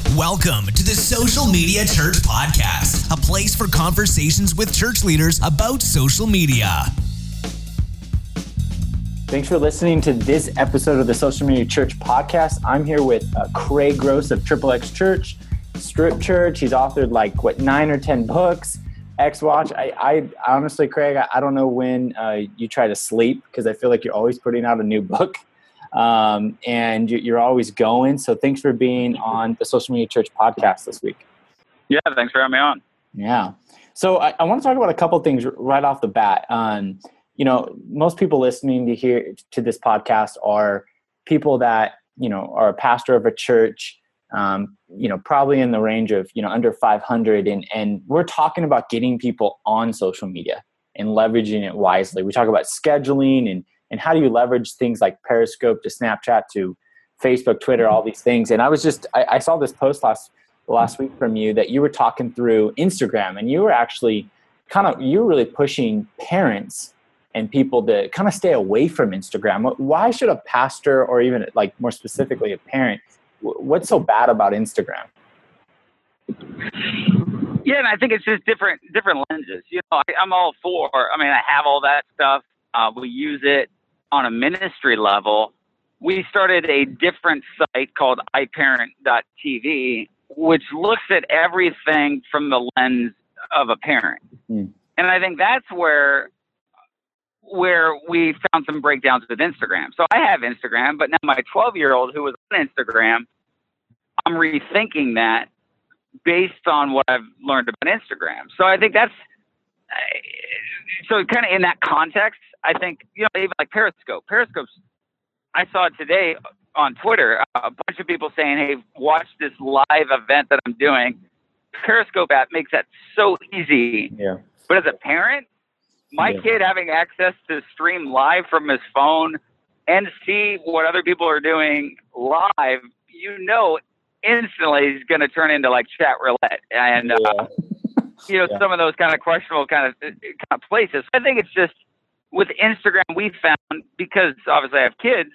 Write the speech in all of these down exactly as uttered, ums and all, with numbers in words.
Welcome to the Social Media Church Podcast, a place for conversations with church leaders about social media. Thanks for listening to this episode of the Social Media Church Podcast. I'm here with uh, Craig Gross of Triple X Church, Strip Church. He's authored like, what, nine or ten books. X Watch. I, I honestly, Craig, I, I don't know when uh, you try to sleep because I feel like you're always putting out a new book. Um, and you're always going. So thanks for being on the Social Media Church Podcast this week. Yeah, thanks for having me on. Yeah. So I, I want to talk about a couple of things right off the bat. Um, you know, most people listening to here to this podcast are people that, you know, are a pastor of a church, um, you know, probably in the range of, you know, under five hundred. And, and we're talking about getting people on social media and leveraging it wisely. We talk about scheduling and And how do you leverage things like Periscope to Snapchat to Facebook, Twitter, all these things. And I was just, I, I saw this post last last week from you that you were talking through Instagram, and you were actually kind of, you were really pushing parents and people to kind of stay away from Instagram. Why should a pastor, or even like more specifically a parent, what's so bad about Instagram? Yeah, and I think it's just different different lenses. You know, I, I'm all for, I mean, I have all that stuff. Uh, we use it on a ministry level. We started a different site called i parent dot t v, which looks at everything from the lens of a parent. Mm. And I think that's where where we found some breakdowns with Instagram. So I have Instagram, but now my twelve-year-old who was on Instagram, I'm rethinking that based on what I've learned about Instagram. So I think that's, so kind of in that context, I think, you know, even like Periscope. Periscope's, I saw it today on Twitter, a bunch of people saying, hey, watch this live event that I'm doing. Periscope app makes that so easy. Yeah. But as a parent, my yeah. kid having access to stream live from his phone and see what other people are doing live, you know, instantly he's going to turn into like chat roulette. And, yeah. uh, you know, yeah. some of those kind of questionable kind of, kind of places. I think it's just, with Instagram, we found, because obviously I have kids,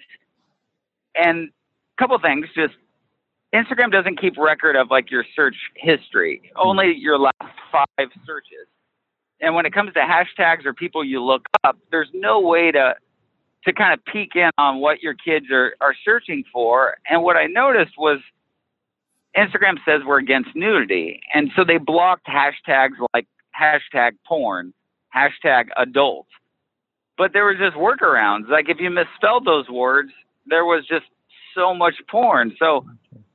and a couple things, just Instagram doesn't keep record of like your search history, mm-hmm. only your last five searches. And when it comes to hashtags or people you look up, there's no way to to kind of peek in on what your kids are, are searching for. And what I noticed was Instagram says we're against nudity. And so they blocked hashtags like hashtag porn, hashtag adult. But there was just workarounds. Like if you misspelled those words, there was just so much porn. So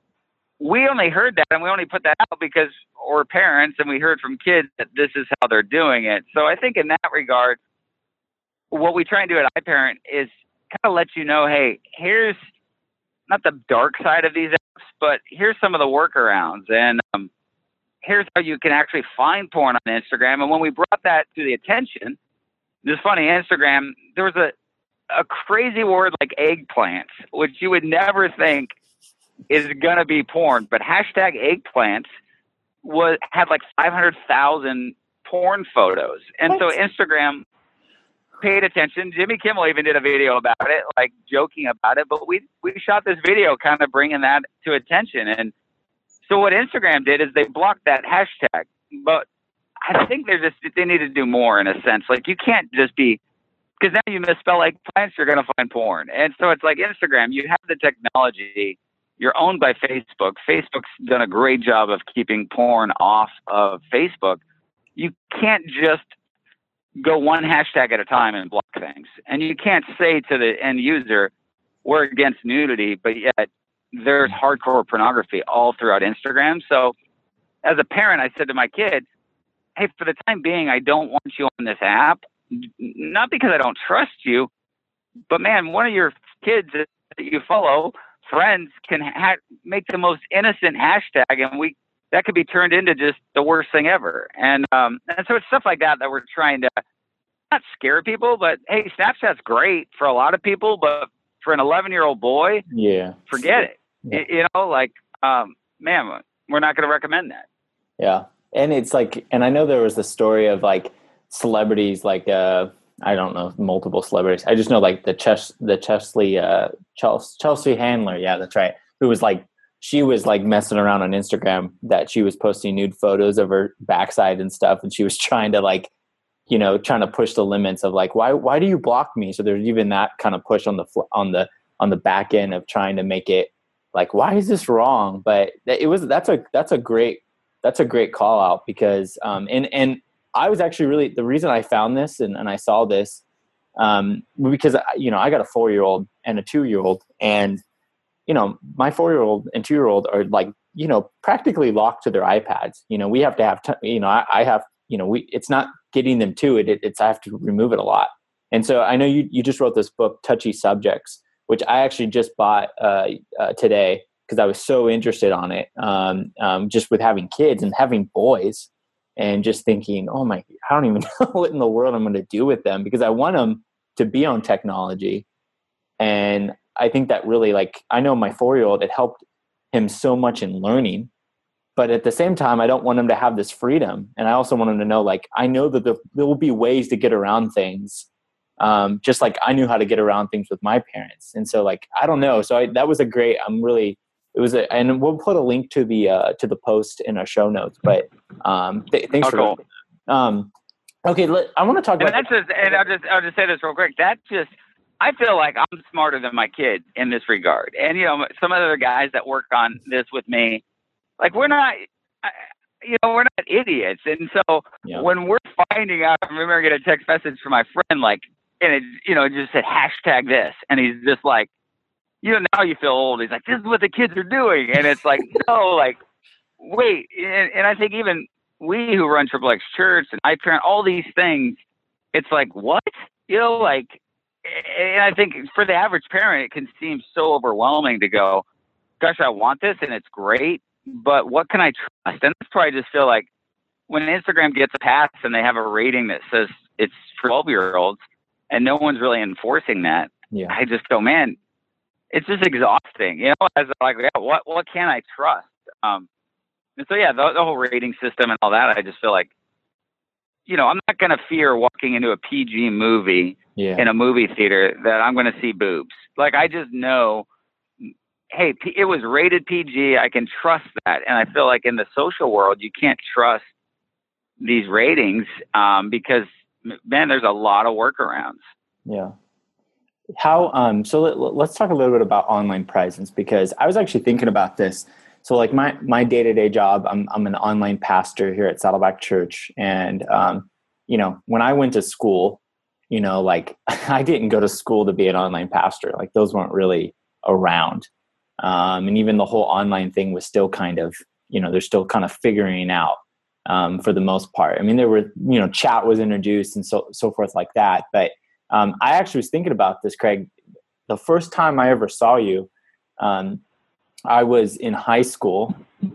we only heard that, and we only put that out because we're parents, and we heard from kids that this is how they're doing it. So I think in that regard, what we try and do at iParent is kind of let you know, hey, here's not the dark side of these apps, but here's some of the workarounds. And um, here's how you can actually find porn on Instagram. And when we brought that to the attention, this is funny, Instagram, there was a, a crazy word like eggplants, which you would never think is going to be porn. But hashtag eggplants was, had like five hundred thousand porn photos. And what? So Instagram paid attention. Jimmy Kimmel even did a video about it, like joking about it. But we, we shot this video kind of bringing that to attention. And so what Instagram did is they blocked that hashtag. But I think they're just, they need to do more in a sense. Like you can't just be, because now you misspell eggplants, you're going to find porn. And so it's like Instagram, you have the technology, you're owned by Facebook. Facebook's done a great job of keeping porn off of Facebook. You can't just go one hashtag at a time and block things. And you can't say to the end user, we're against nudity, but yet there's hardcore pornography all throughout Instagram. So as a parent, I said to my kid, hey, for the time being, I don't want you on this app, not because I don't trust you, but man, one of your kids that you follow, friends, can ha- make the most innocent hashtag, and we that could be turned into just the worst thing ever. And um, and so it's stuff like that that we're trying to not scare people, but hey, Snapchat's great for a lot of people, but for an eleven-year-old boy, yeah, forget it. Yeah. You know, like, um, man, we're not going to recommend that. Yeah. And it's like, and I know there was the story of like celebrities, like, uh, I don't know, multiple celebrities. I just know like the Ches, the Chesley, uh, Chelsea, Chelsea Handler. Yeah, that's right. Who was like she was like messing around on Instagram that she was posting nude photos of her backside and stuff. And she was trying to like, you know, trying to push the limits of like, why, why do you block me? So there's even that kind of push on the, on the, on the back end of trying to make it like, why is this wrong? But it was, that's a, that's a great, that's a great call out because, um, and, and I was actually really, the reason I found this and, and I saw this, um, because, you know, I got a four-year-old and a two-year-old, and, you know, my four-year-old and two-year-old are like, you know, practically locked to their iPads. You know, we have to have, t- you know, I, I have, you know, we, it's not getting them to it. it. It's, I have to remove it a lot. And so I know you, you just wrote this book, Touchy Subjects, which I actually just bought, uh, uh today, because I was so interested on it, um, um, just with having kids and having boys, and just thinking, oh my, I don't even know what in the world I'm going to do with them, because I want them to be on technology. And I think that really, like, I know my four-year-old, it helped him so much in learning, but at the same time, I don't want him to have this freedom. And I also want him to know, like, I know that there, there will be ways to get around things. Um, just like I knew how to get around things with my parents. And so like, I don't know. So I, that was a great, I'm really, it was a, and we'll put a link to the, uh, to the post in our show notes, but, um, th- thanks oh, for, cool. um, okay. Let, I want to talk and about, that's just, and I'll just, I'll just say this real quick. That's just, I feel like I'm smarter than my kid in this regard. And, you know, some other guys that work on this with me, like we're not, I, you know, we're not idiots. And so yeah. when we're finding out, I remember I get a text message from my friend, like, and it, you know, it just said hashtag this. And he's just like, you know, now you feel old. He's like, this is what the kids are doing. And it's like, no, like, wait. And, and I think even we who run Triple X Church and I parent, all these things, it's like, what? You know, like, and I think for the average parent, it can seem so overwhelming to go, gosh, I want this and it's great, but what can I trust? And that's why I just feel like when Instagram gets a pass and they have a rating that says it's for twelve-year-olds, and no one's really enforcing that, yeah. I just go, man, it's just exhausting, you know, as like, yeah, what, what can I trust? Um, and so, yeah, the, the whole rating system and all that, I just feel like, you know, I'm not going to fear walking into a P G movie yeah. in a movie theater that I'm going to see boobs. Like, I just know, hey, P- it was rated P G. I can trust that. And I feel like in the social world, you can't trust these ratings um, because, man, there's a lot of workarounds. Yeah. How, um, so let, let's talk a little bit about online presence, because I was actually thinking about this. So like my, my day-to-day job, I'm, I'm an online pastor here at Saddleback Church. And, um, you know, when I went to school, you know, like I didn't go to school to be an online pastor. Like those weren't really around. Um, and even the whole online thing was still kind of, you know, they're still kind of figuring out. Um, for the most part. I mean, there were, you know, chat was introduced and so, so forth like that. But um, I actually was thinking about this, Craig. The first time I ever saw you, um, I was in high school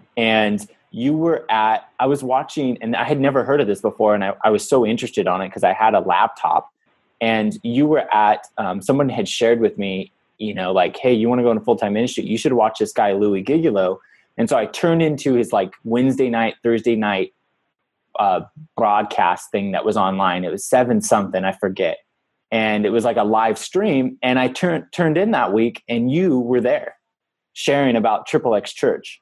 and you were at, I was watching, and I had never heard of this before. And I, I was so interested on it because I had a laptop, and you were at, um, someone had shared with me, you know, like, hey, you want to go into full-time ministry? You should watch this guy, Louis Gigolo. And so I turned into his like Wednesday night, Thursday night uh, broadcast thing that was online. It was seven something, I forget. And it was like a live stream. And I turned turned in that week, and you were there sharing about Triple X Church.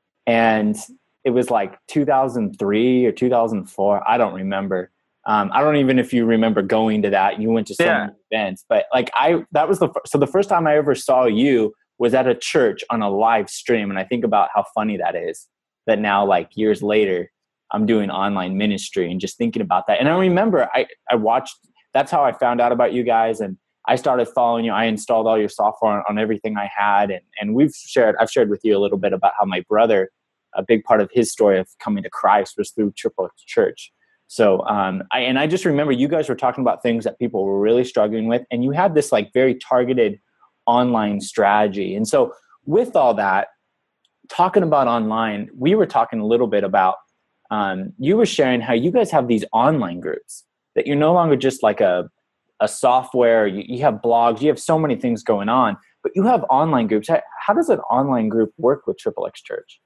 And it was like two thousand three or two thousand four. I don't remember. Um, I don't even if you remember going to that. You went to some yeah. events, but like I, that was the so the first time I ever saw you was at a church on a live stream. And I think about how funny that is, that now like years later, I'm doing online ministry and just thinking about that. And I remember I, I watched, that's how I found out about you guys. And I started following you. I installed all your software on, on everything I had. And, and we've shared, I've shared with you a little bit about how my brother, a big part of his story of coming to Christ was through Triple X Church. So, um, I, and I just remember you guys were talking about things that people were really struggling with. And you had this like very targeted online strategy. And so with all that, talking about online, we were talking a little bit about, um, you were sharing how you guys have these online groups, that you're no longer just like a, a software, you, you have blogs, you have so many things going on, but you have online groups. How, how does an online group work with Triple X Church?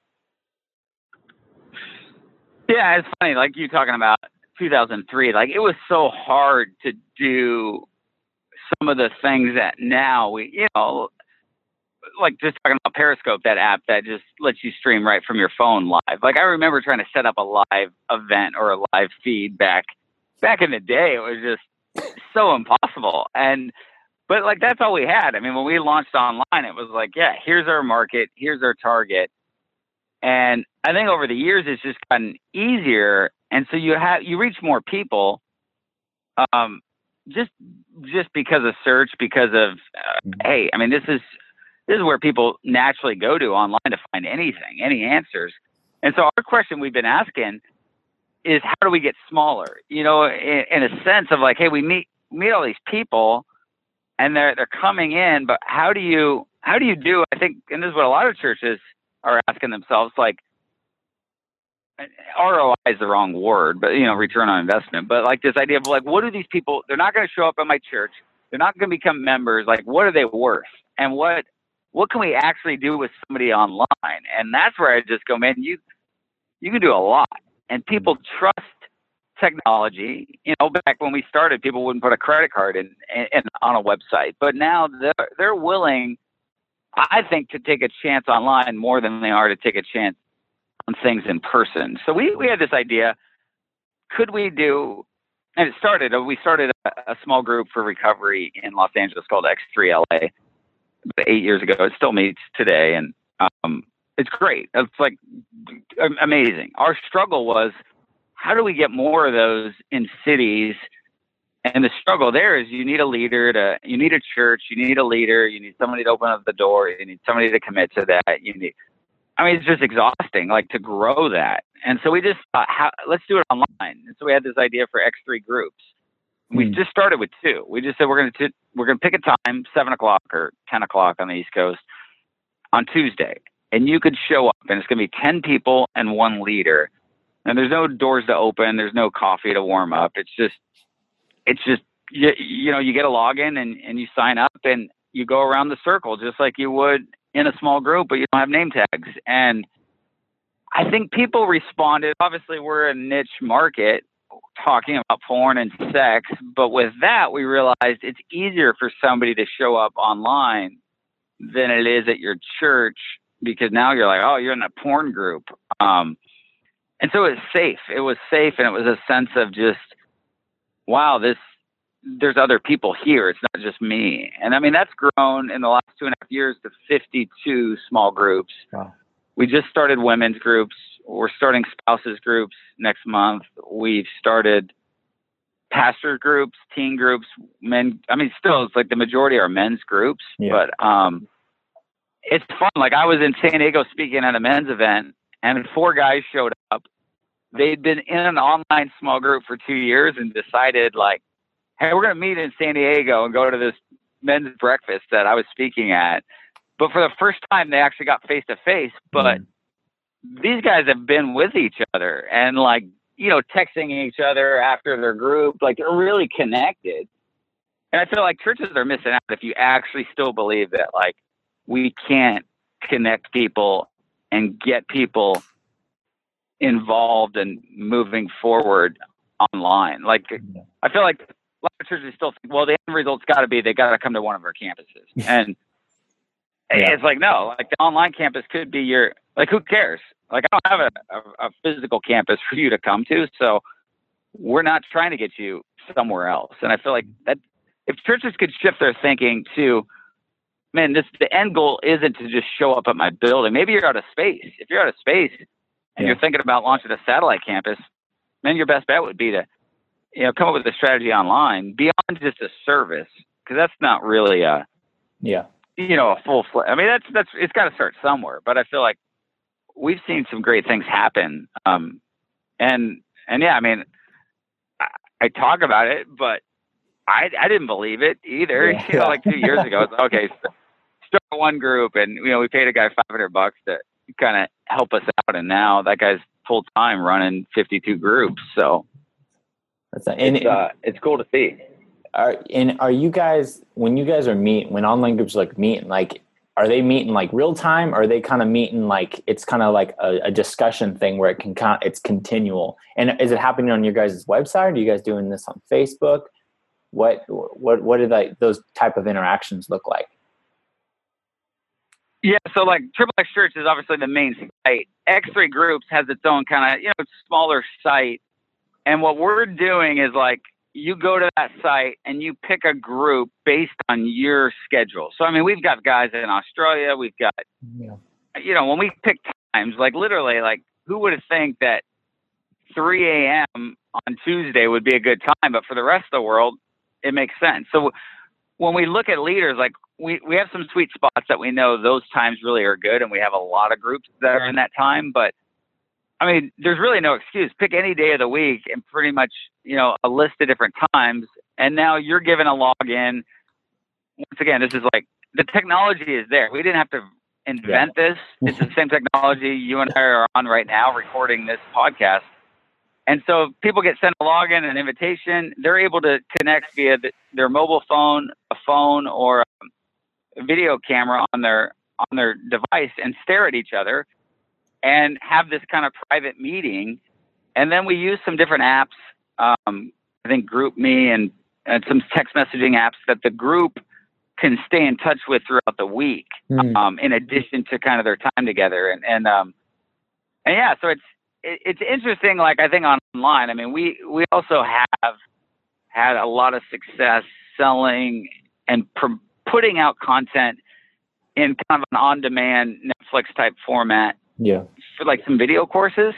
Yeah, it's funny, like you talking about two thousand three, like it was so hard to do some of the things that now we, you know, like just talking about Periscope, that app that just lets you stream right from your phone live. Like I remember trying to set up a live event or a live feed back, back in the day. It was just so impossible. And, but like, that's all we had. I mean, when we launched online, it was like, yeah, here's our market, here's our target. And I think over the years, it's just gotten easier. And so you have, you reach more people, um, just, just because of search, because of, uh, hey, I mean, this is, this is where people naturally go to online to find anything, any answers. And so our question we've been asking is, how do we get smaller? You know, in, in a sense of like, hey, we meet, meet all these people and they're, they're coming in, but how do you, how do you do, I think, and this is what a lot of churches are asking themselves, like, R O I is the wrong word, but, you know, return on investment. But like this idea of like, what do these people, they're not going to show up at my church. They're not going to become members. Like, what are they worth? And what, what can we actually do with somebody online? And that's where I just go, man, you, you can do a lot. And people trust technology. You know, back when we started, people wouldn't put a credit card in, in, in on a website, but now they're, they're willing, I think, to take a chance online more than they are to take a chance on things in person. So we, we had this idea, could we do, and it started, we started a, a small group for recovery in Los Angeles called X three L A eight years ago. It still meets today. And um, it's great. It's like amazing. Our struggle was, how do we get more of those in cities? And the struggle there is you need a leader to, you need a church, you need a leader, you need somebody to open up the door, you need somebody to commit to that. You need, I mean, it's just exhausting, like, to grow that. And so we just thought, how, let's do it online. And so we had this idea for X three groups. We mm. just started with two. We just said, we're going to, we're going to pick a time, seven o'clock or ten o'clock on the East Coast on Tuesday. And you could show up and it's going to be ten people and one leader. And there's no doors to open. There's no coffee to warm up. It's just, it's just, you, you know, you get a login and, and you sign up and you go around the circle just like you would in a small group, but you don't have name tags. And I think people responded. Obviously, we're a niche market talking about porn and sex, but with that, we realized it's easier for somebody to show up online than it is at your church, because now you're like, oh, you're in a porn group. Um, and so it was safe. It was safe. And it was a sense of just, wow, this, there's other people here. It's not just me. And I mean, that's grown in the last two and a half years to fifty-two small groups. Wow. We just started women's groups. We're starting spouses groups next month. We've started pastor groups, teen groups, men. I mean, still, it's like the majority are men's groups, yeah. but um, it's fun. Like, I was in San Diego speaking at a men's event and four guys showed up. They'd been in an online small group for two years and decided, like, hey, we're going to meet in San Diego and go to this men's breakfast that I was speaking at. But for the first time, they actually got face to face. But mm. these guys have been with each other and, like, you know, texting each other after their group. Like, they're really connected. And I feel like churches are missing out if you actually still believe that, like, we can't connect people and get people involved and moving forward online. Like, I feel like a lot of churches still think, well, the end result's got to be they got to come to one of our campuses. And yeah. it's like, no, like, the online campus could be your, like, who cares? Like, I don't have a, a, a physical campus for you to come to, so we're not trying to get you somewhere else. And I feel like that if churches could shift their thinking to, man, this, the end goal isn't to just show up at my building. Maybe you're out of space. If you're out of space and yeah. you're thinking about launching a satellite campus, man, your best bet would be to, you know, come up with a strategy online beyond just a service, because that's not really a, yeah, you know, a full fl- I mean, that's, that's, it's got to start somewhere, but I feel like we've seen some great things happen. Um, and, and yeah, I mean, I, I talk about it, but I, I didn't believe it either. Yeah. You know, like two years ago, it's okay, start one group, and, you know, we paid a guy five hundred bucks to kind of help us out. And now that guy's full time running fifty-two groups. So that's a, and it's, uh, it's cool to see. Are, and are you guys, when you guys are meeting, when online groups like meeting, like, are they meeting like real time? Or are they kind of meeting like, it's kind of like a, a discussion thing where it can kind of, it's continual? And is it happening on your guys' website? Are you guys doing this on Facebook? What, what, what do that, those type of interactions look like? Yeah, so like Triple X Church is obviously the main site. X three Groups has its own kind of, you know, smaller site. And what we're doing is like, you go to that site and you pick a group based on your schedule. So, I mean, we've got guys in Australia. We've got, yeah. you know, when we pick times, like literally, like who would have think that three a.m. on Tuesday would be a good time, but for the rest of the world, it makes sense. So when we look at leaders, like we, we have some sweet spots that we know those times really are good. And we have a lot of groups that are in that time, but I mean, there's really no excuse. Pick any day of the week and pretty much, you know, a list of different times. And now you're given a login. Once again, this is like the technology is there. We didn't have to invent yeah. this. It's the same technology you and I are on right now recording this podcast. And so people get sent a login, an invitation. They're able to connect via the, their mobile phone, a phone, or a video camera on their on their device and stare at each other and have this kind of private meeting. And then we use some different apps, um, I think GroupMe and, and some text messaging apps that the group can stay in touch with throughout the week, mm. um, in addition to kind of their time together. And, and, um, and yeah, so it's, it, it's interesting. Like I think online, I mean, we, we also have had a lot of success selling and pr- putting out content in kind of an on-demand Netflix type format. Yeah. For like some video courses.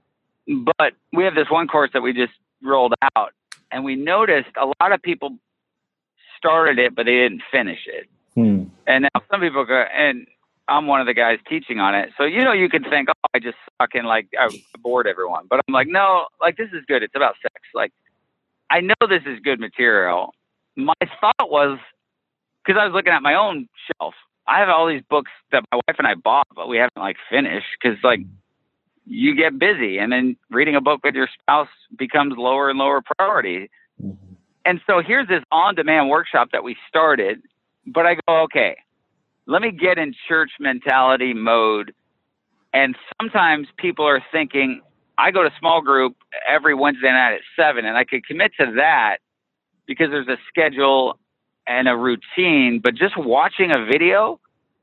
But we have this one course that we just rolled out, and we noticed a lot of people started it, but they didn't finish it. Hmm. And now some people go, and I'm one of the guys teaching on it. So, you know, you could think, oh, I just suck and like I bored everyone. But I'm like, no, like this is good. It's about sex. Like, I know this is good material. My thought was, because I was looking at my own shelf, I have all these books that my wife and I bought, but we haven't like finished because like you get busy and then reading a book with your spouse becomes lower and lower priority. Mm-hmm. And so here's this on-demand workshop that we started, but I go, okay, let me get in church mentality mode. And sometimes people are thinking, I go to small group every Wednesday night at seven, and I could commit to that because there's a schedule and a routine, but just watching a video.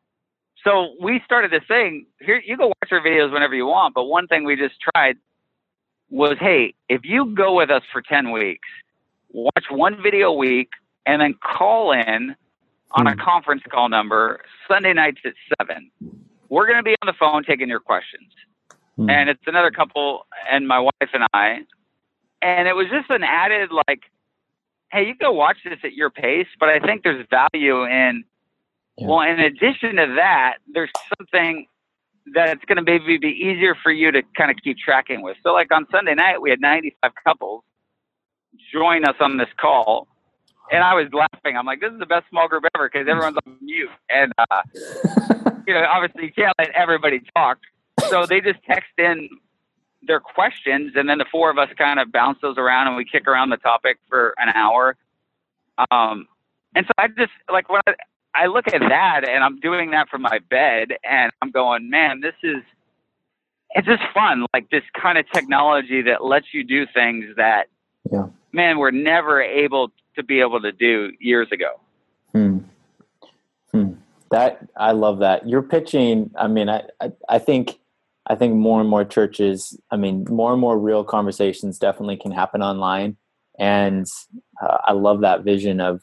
So we started this thing here. You go watch our videos whenever you want. But one thing we just tried was, hey, if you go with us for ten weeks, watch one video a week and then call in on a conference call number Sunday nights at seven. We're going to be on the phone taking your questions. Mm. And it's another couple and my wife and I, and it was just an added like, hey, you go watch this at your pace, but I think there's value in, yeah. well, in addition to that, there's something that's going to maybe be easier for you to kind of keep tracking with. So like on Sunday night, we had ninety-five couples join us on this call, and I was laughing. I'm like, this is the best small group ever because everyone's on mute. And, uh, you know, obviously you can't let everybody talk. So they just text in their questions, and then the four of us kind of bounce those around and we kick around the topic for an hour. Um, and so I just like when I, I look at that and I'm doing that from my bed and I'm going, man, this is, it's just fun. Like this kind of technology that lets you do things that, yeah. man, we're never able to be able to do years ago. Hmm. Hmm. That, I love that. You're pitching. I mean, I, I, I think, I think more and more churches, I mean, more and more real conversations definitely can happen online. And uh, I love that vision of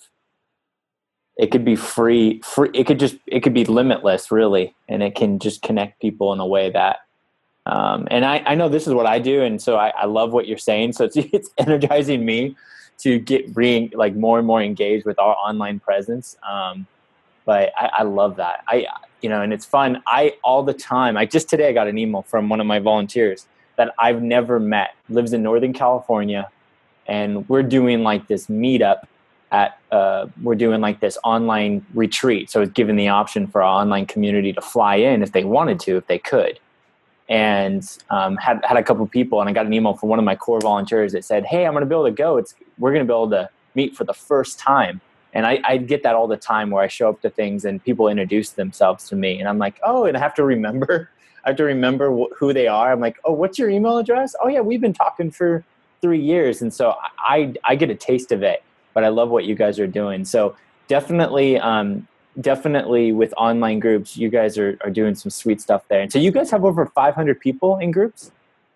it could be free, free. It could just, it could be limitless really. And it can just connect people in a way that, um, and I, I know this is what I do. And so I, I love what you're saying. So it's, it's energizing me to get re, like more and more engaged with our online presence. Um, But I, I love that. I, you know, and it's fun. I, all the time, I just today I got an email from one of my volunteers that I've never met, lives in Northern California. And we're doing like this meetup at, uh, we're doing like this online retreat. So it's given the option for our online community to fly in if they wanted to, if they could. And um, had, had a couple of people, and I got an email from one of my core volunteers that said, hey, I'm going to be able to go. It's, we're going to be able to meet for the first time. And I, I get that all the time where I show up to things and people introduce themselves to me. And I'm like, oh, and I have to remember, I have to remember wh- who they are. I'm like, oh, what's your email address? Oh yeah, we've been talking for three years. And so I, I get a taste of it, but I love what you guys are doing. So definitely, um, definitely with online groups, you guys are, are doing some sweet stuff there. And so you guys have over five hundred people in groups?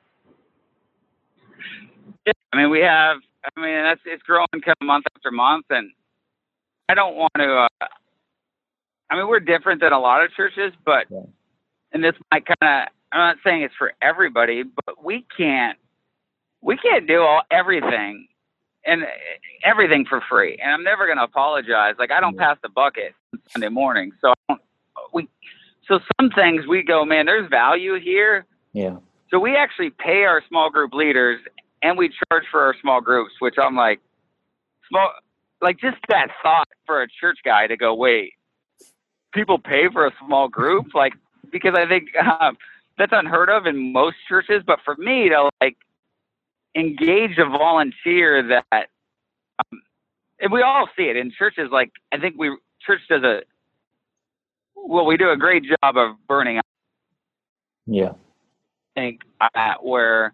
Yeah, I mean, we have, I mean, that's, it's growing kind of month after month. And I don't want to, uh, I mean, we're different than a lot of churches, but, yeah. and this might kind of, I'm not saying it's for everybody, but we can't, we can't do all everything and everything for free. And I'm never going to apologize. Like, I don't yeah. pass the bucket Sunday morning. So I don't, we, so some things we go, man, there's value here. Yeah. So we actually pay our small group leaders and we charge for our small groups, which I'm like, small, like just that thought for a church guy to go, wait, people pay for a small group? Like, because I think um, that's unheard of in most churches. But for me to like engage a volunteer that, um, and we all see it in churches. Like, I think we, church does a, well, we do a great job of burning out. Yeah. I think uh, where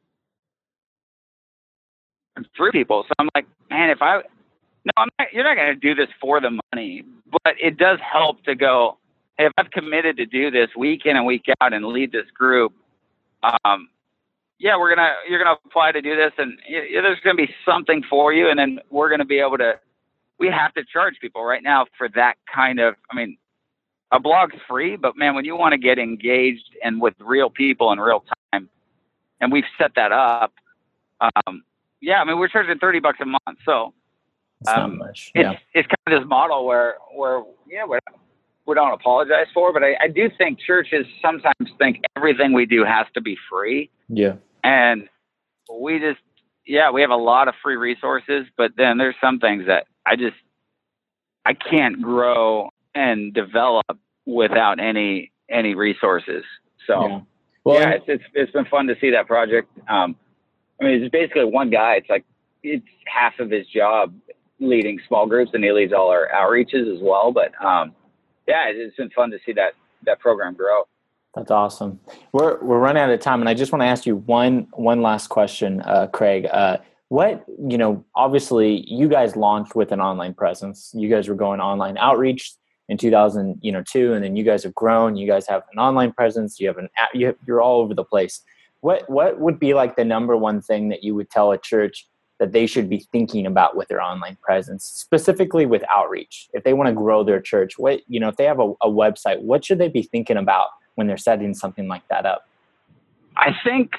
three people. So I'm like, man, if I, no, I'm not, you're not going to do this for the money, but it does help to go, hey, if I've committed to do this week in and week out and lead this group, um, yeah, we're going to, you're going to apply to do this and yeah, there's going to be something for you. And then we're going to be able to, we have to charge people right now for that kind of, I mean, a blog's free, but man, when you want to get engaged and with real people in real time, and we've set that up, um, yeah, I mean, we're charging thirty bucks a month. So, it's um, not much. Yeah. It's, it's kind of this model where, where, yeah, we, we don't apologize for, but I, I do think churches sometimes think everything we do has to be free. Yeah. And we just, yeah, we have a lot of free resources, but then there's some things that I just, I can't grow and develop without any, any resources. So yeah, well, yeah it's, it's, it's been fun to see that project. Um, I mean, it's basically one guy. It's like, it's half of his job leading small groups and he leads all our outreaches as well. But um, yeah, it's been fun to see that, that program grow. That's awesome. We're, we're running out of time and I just want to ask you one, one last question, uh, Craig. Uh, what, you know, obviously you guys launched with an online presence. You guys were going online outreach in two thousand, you know, two, and then you guys have grown. You guys have an online presence. You have an app. You have, you're all over the place. What what would be like the number one thing that you would tell a church that they should be thinking about with their online presence, specifically with outreach? If they want to grow their church, what, you know, if they have a, a website, what should they be thinking about when they're setting something like that up? I think,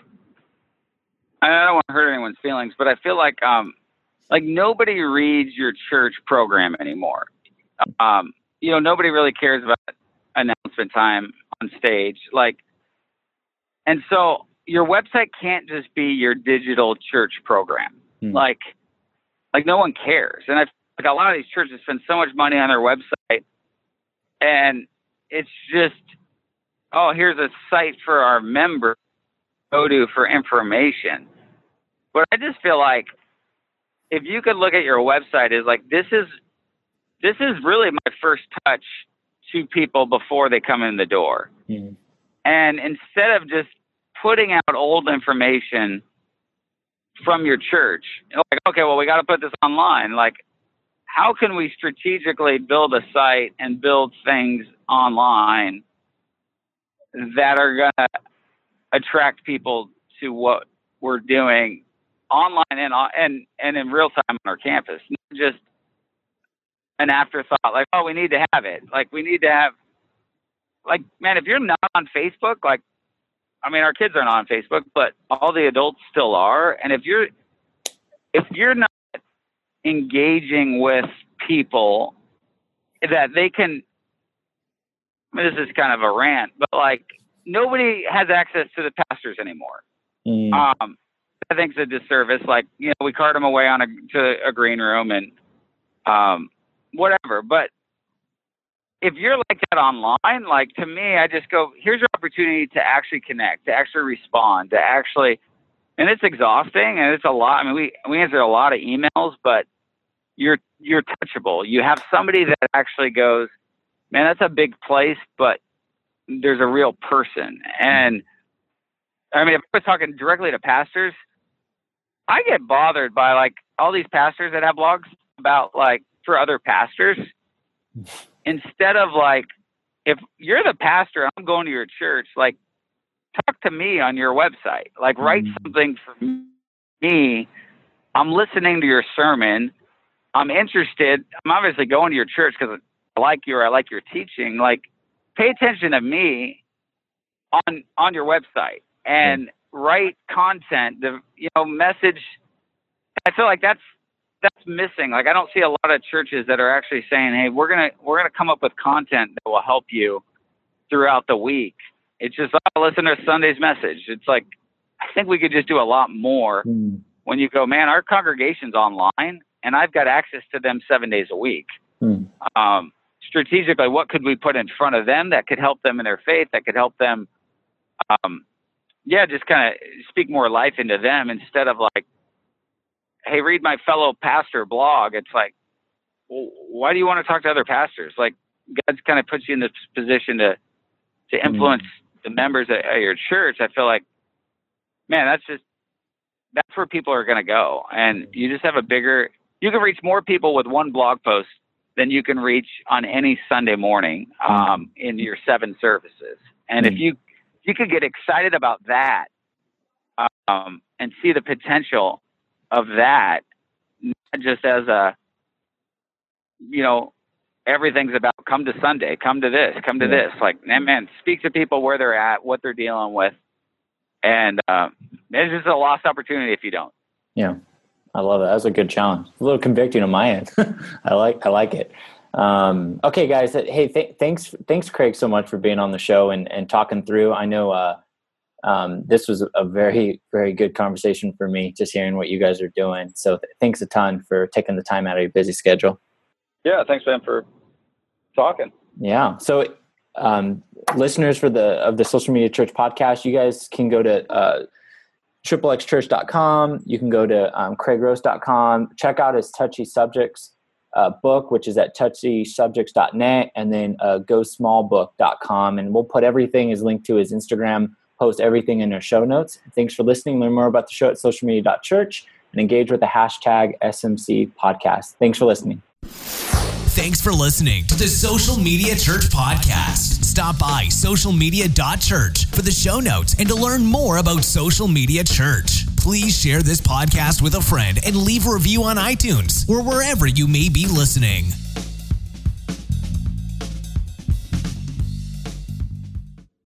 I don't want to hurt anyone's feelings, but I feel like um, like nobody reads your church program anymore. Um, you know, nobody really cares about announcement time on stage. Like, and so your website can't just be your digital church program. Hmm. Like, like no one cares. And I like a lot of these churches spend so much money on their website and it's just, oh, here's a site for our members to go to for information. But I just feel like if you could look at your website as like, this is, this is really my first touch to people before they come in the door. Hmm. And instead of just putting out old information from your church, like, okay, well, we got to put this online. Like, how can we strategically build a site and build things online that are going to attract people to what we're doing online and, and, and in real time on our campus, not just an afterthought, like, oh, we need to have it. Like, we need to have, like, man, if you're not on Facebook, like, I mean, our kids aren't on Facebook, but all the adults still are. And if you're, if you're not engaging with people that they can, I mean, this is kind of a rant, but like nobody has access to the pastors anymore. Mm. Um, I think it's a disservice. Like, you know, we cart them away on a, to a green room and, um, whatever. But if you're like that online, like to me, I just go, here's your opportunity to actually connect, to actually respond, to actually, and it's exhausting and it's a lot. I mean, we, we answer a lot of emails, but you're, you're touchable. You have somebody that actually goes, man, that's a big place, but there's a real person. And I mean, if I was talking directly to pastors, I get bothered by like all these pastors that have blogs about like for other pastors. instead of like, if you're the pastor, I'm going to your church, like talk to me on your website, like write mm-hmm. something for me. I'm listening to your sermon. I'm interested. I'm obviously going to your church because I like you or I like your teaching. Like, pay attention to me on on your website and mm-hmm. write content. The you know message. I feel like that's that's missing. Like, I don't see a lot of churches that are actually saying, "Hey, we're gonna we're gonna come up with content that will help you throughout the week." It's just, oh, listen to Sunday's message. It's like, I think we could just do a lot more mm-hmm. when you go, man, our congregation's online and I've got access to them seven days a week. Mm. Um, strategically, what could we put in front of them that could help them in their faith, that could help them, um, yeah, just kind of speak more life into them instead of like, hey, read my fellow pastor blog. It's like, well, why do you want to talk to other pastors? Like, God's kind of puts you in this position to to influence mm. the members at, at your church. I feel like, man, that's just, that's where people are going to go. And you just have a bigger, you can reach more people with one blog post than you can reach on any Sunday morning um, in your seven services. And mm. if you, if you could get excited about that um, and see the potential of that, not just as a, you know, everything's about come to Sunday, come to this, come to yeah. this. Like, man, man, speak to people where they're at, what they're dealing with. And uh, it's just a lost opportunity if you don't. Yeah, I love it. That was a good challenge. A little convicting on my end. I like I like it. Um, okay, guys. Hey, th- thanks, thanks, Craig, so much for being on the show and, and talking through. I know uh, um, this was a very, very good conversation for me, just hearing what you guys are doing. So th- thanks a ton for taking the time out of your busy schedule. Yeah, thanks, man, for talking. Yeah. So, um, listeners for the of the Social Media Church podcast, you guys can go to uh, triple x church dot com. You can go to um, craig rose dot com. Check out his Touchy Subjects uh, book, which is at touchy subjects dot net, and then uh, go small book dot com. And we'll put everything is linked to his Instagram, post everything in our show notes. Thanks for listening. Learn more about the show at social media dot church and engage with the hashtag S M C podcast. Thanks for listening. Thanks for listening to the Social Media Church podcast. Stop by social media dot church for the show notes and to learn more about Social Media Church. Please share this podcast with a friend and leave a review on iTunes or wherever you may be listening.